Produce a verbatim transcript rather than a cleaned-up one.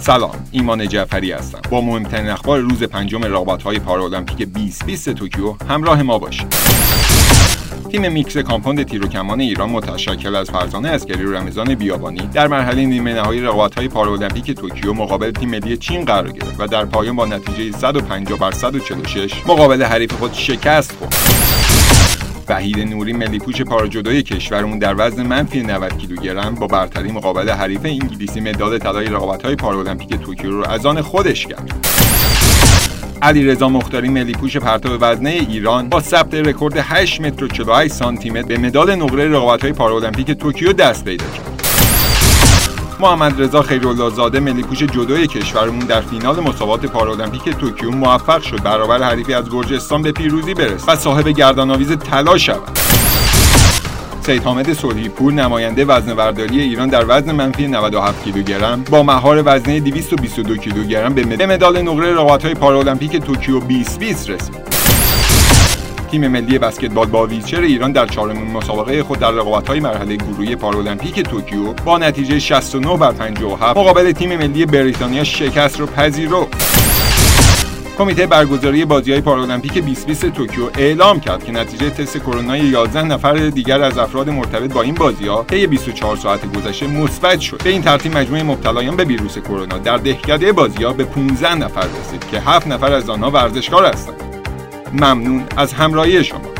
سلام، ایمان جعفری هستم. با مهمترین اخبار روز پنجم رقابت‌های پارالمپیک بیست بیست توکیو همراه ما باشید. تیم میکس کامپوند تیر و کمان ایران متشکل از فرزانه عسکری و رمضان بیابانی در مرحله نیمه نهایی رقابت‌های پارالمپیک توکیو مقابل تیم ملی چین قرار گرفت و در پایان با نتیجه صد و پنجاه بر صد و چهل و شش مقابل حریف خود شکست خورد. وحید نوری ملی‌پوش پاراجودوی کشورمون در وزن منفی نود کیلوگرم با برتری مقابل حریف انگلیسی مدال طلای رقابت‌های پارالمپیک توکیو رو از آن خودش کرد. علیرضا مختاری ملی‌پوش پرتاب وزنه ایران با ثبت رکورد هشت متر و چهل و هشت سانتی متر به مدال نقره رقابت‌های پارالمپیک توکیو دست پیدا کرد. محمد رضا خیرالله زاده ملی‌پوش جودوی کشورمون در فینال مسابقات پارالمپیک توکیو موفق شد برابر حریفی از گرجستان به پیروزی برسد و صاحب گردن‌آویز طلا شود. سید حامد صلحی پور نماینده وزنه‌برداری ایران در وزن منفی نود و هفت کیلوگرم با مهار وزنه دویست و بیست و دو کیلوگرم به مدال نقره رقابت‌های پارالمپیک توکیو بیست بیست رسید. تیم ملی بسکتبال با ویلچر ایران در چهارمین مسابقه خود در رقابت‌های مرحله گروهی پارالمپیک توکیو با نتیجه شصت و نه بر پنجاه و هفت مقابل تیم ملی بریتانیا شکست را پذیرفت. کمیته برگزاری بازی‌های پارالمپیک بیست بیست توکیو اعلام کرد که نتیجه تست کرونا یازده نفر دیگر از افراد مرتبط با این بازی‌ها طی بیست و چهار ساعت گذشته مثبت شد. به این ترتیب مجموع مبتلایان به ویروس کرونا در دهکده بازی‌ها به پانزده نفر رسید که هفت نفر از آنها ورزشکار هستند. ممنون از همراهی شما.